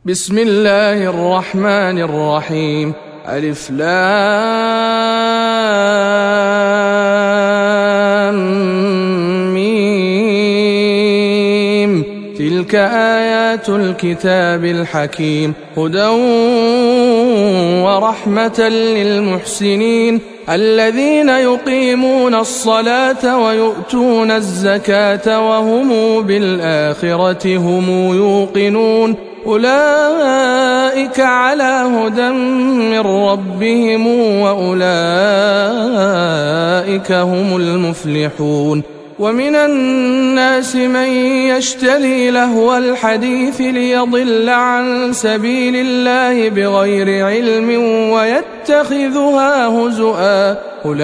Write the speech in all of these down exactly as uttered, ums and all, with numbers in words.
بسم الله الرحمن الرحيم. ألف لام ميم. تلك آيات الكتاب الحكيم، هدى ورحمة للمحسنين الذين يقيمون الصلاة ويؤتون الزكاة وهم بالآخرة هم يوقنون. أولئك على هدى من ربهم وأولئك هم المفلحون. ومن الناس من يشتري لهو الحديث ليضل عن سبيل الله بغير علم ويتخذها هزؤا،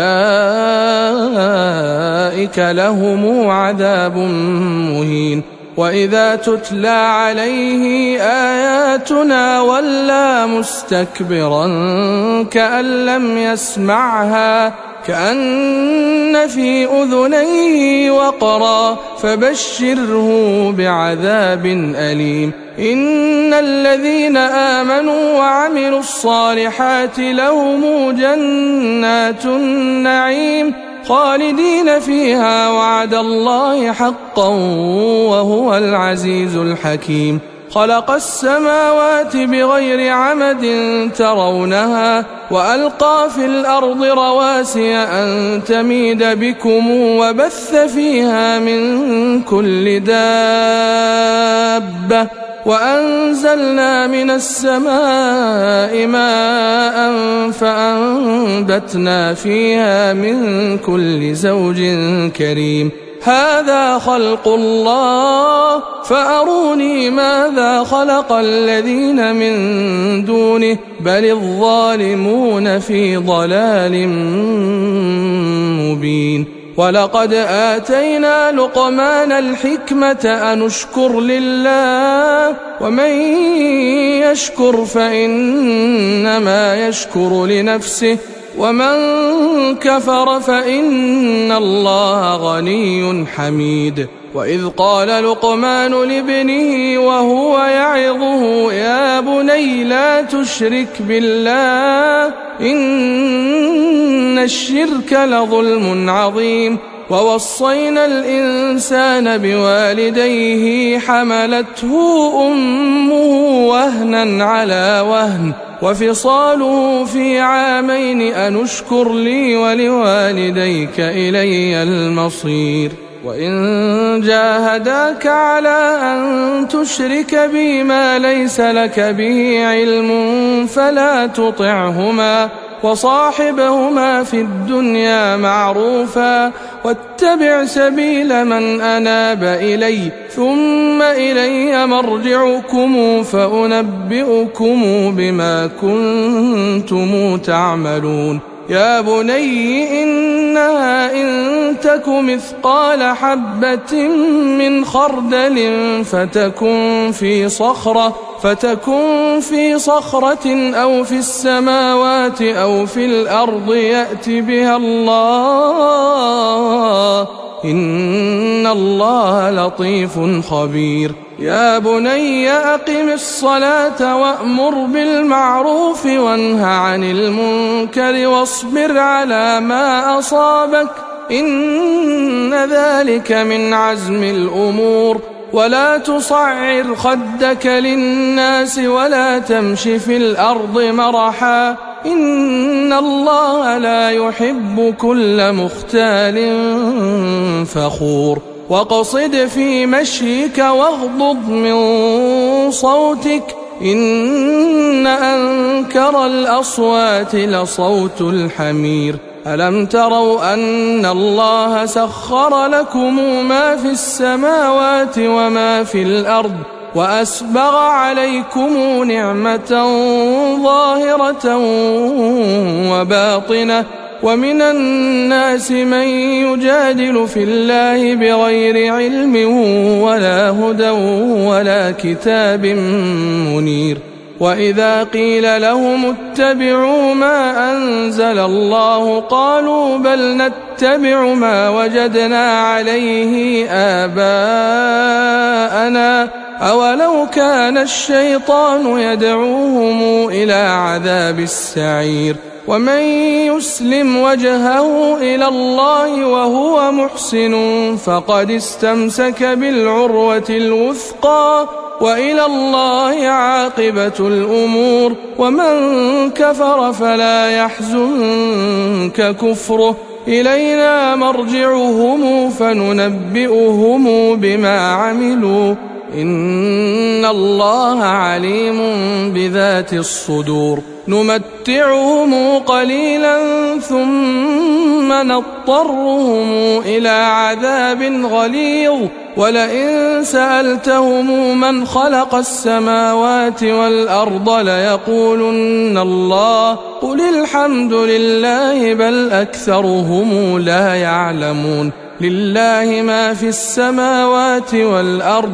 أولئك لهم عذاب مهين. وإذا تتلى عليه آياتنا ولى مستكبرا كأن لم يسمعها كأن في أذنيه وقرا، فبشره بعذاب أليم. إن الذين آمنوا وعملوا الصالحات لهم جنات النعيم خالدين فيها وعد الله حقا وهو العزيز الحكيم. خلق السماوات بغير عمد ترونها وألقى في الأرض رواسي أن تميد بكم وبث فيها من كل دابة وأنزلنا من السماء ماء فأنبتنا فيها من كل زوج كريم. هذا خلق الله فأروني ماذا خلق الذين من دونه بل الظالمون في ضلال مبين. ولقد آتينا لقمان الحكمة أن اشكر لله ومن يشكر فإنما يشكر لنفسه ومن كفر فإن الله غني حميد. وإذ قال لقمان لابنه وهو يعظه يا بني لا تشرك بالله إن الشرك لظلم عظيم. ووصينا الإنسان بوالديه حملته أمه وهنا على وهن وفصاله في عامين أن اشكر لي ولوالديك إلي المصير. وإن جاهداك على أن تشرك بي ما ليس لك به علم فلا تطعهما وصاحبهما في الدنيا معروفا واتبع سبيل من أناب إلي ثم إلي مرجعكم فأنبئكم بما كنتم تعملون. يا بني إنها إن تك مثقال حبة من خردل فتكن في صخرة فتكن في صخرة أو في السماوات أو في الأرض يأت بها الله إن الله لطيف خبير. يا بني أقم الصلاة وأمر بالمعروف وانه عن المنكر واصبر على ما أصابك إن ذلك من عزم الأمور. ولا تصعر خدك للناس ولا تمش في الأرض مرحا إن الله لا يحب كل مختال فخور. واقصد في مشيك واغضض من صوتك إن أنكر الأصوات لصوت الحمير. ألم تروا أن الله سخر لكم ما في السماوات وما في الأرض وأسبغ عليكم نعمة ظاهرة وباطنة ومن الناس من يجادل في الله بغير علم ولا هدى ولا كتاب منير. وإذا قيل لهم اتبعوا ما أنزل الله قالوا بل نتبع ما وجدنا عليه آباءنا أولو كان الشيطان يدعوهم إلى عذاب السعير ومن يسلم وجهه إلى الله وهو محسن فقد استمسك بالعروة الوثقى وإلى الله عاقبة الأمور ومن كفر فلا يحزنك كفره إلينا مرجعهم فننبئهم بما عملوا إن الله عليم بذات الصدور نمتعهم قليلا ثم نضطرهم إلى عذاب غليظ ولئن سألتهم من خلق السماوات والأرض ليقولن الله قل الحمد لله بل أكثرهم لا يعلمون لله ما في السماوات والأرض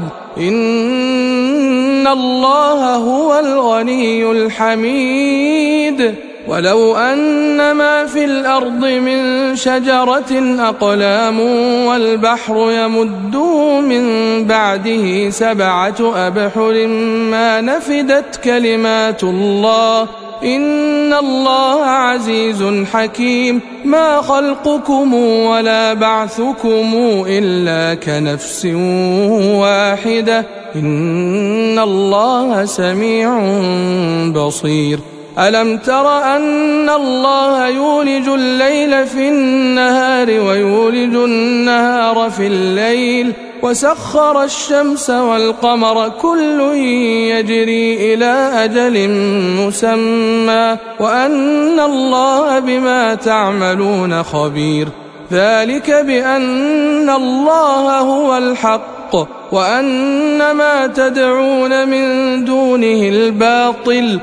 إن الله هو الغني الحميد ولو أن ما في الأرض من شجرة أقلام والبحر يمده من بعده سبعة أبحر ما نفدت كلمات الله إن الله عزيز حكيم ما خلقكم ولا بعثكم إلا كنفس واحدة إن الله سميع بصير ألم تر أن الله يولج الليل في النهار ويولج النهار في الليل وسخر الشمس والقمر كل يجري إلى أجل مسمى وأن الله بما تعملون خبير ذلك بأن الله هو الحق وأن ما تدعون من دونه الباطل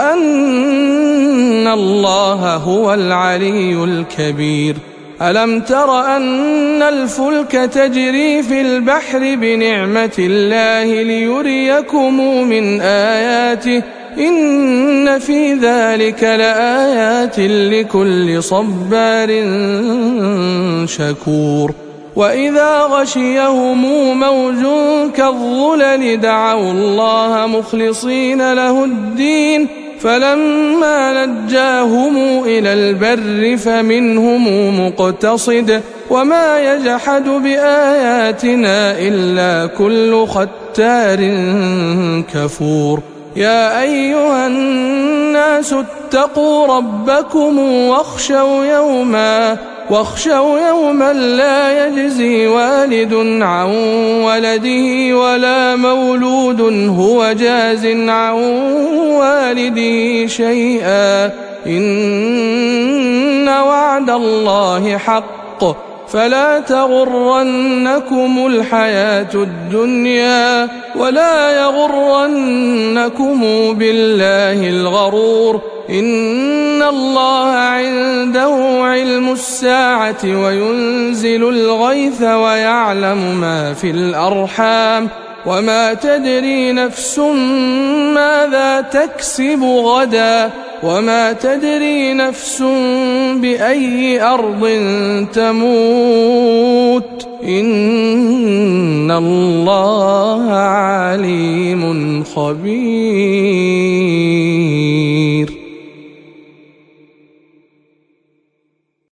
وأن الله هو العلي الكبير ألم تر أن الفلك تجري في البحر بنعمة الله ليريكم من آياته إن في ذلك لآيات لكل صبار شكور وإذا غشيهم موج كالظلل دعوا الله مخلصين له الدين فلما نجاهم إلى البر فمنهم مقتصد وما يجحد بآياتنا إلا كل ختار كفور يا أيها الناس اتقوا ربكم واخشوا يوما واخشوا يوما لا يجزي والد عن ولده ولا مولود هو جاز عن والده شيئا إن وعد الله حق فلا تغرنكم الحياة الدنيا ولا يغرنكم بالله الغرور إن الله عنده علم الساعة وينزل الغيث ويعلم ما في الأرحام وما تدري نفس ماذا تكسب غدا وما تدري نفس بأي أرض تموت إن الله عليم خبير.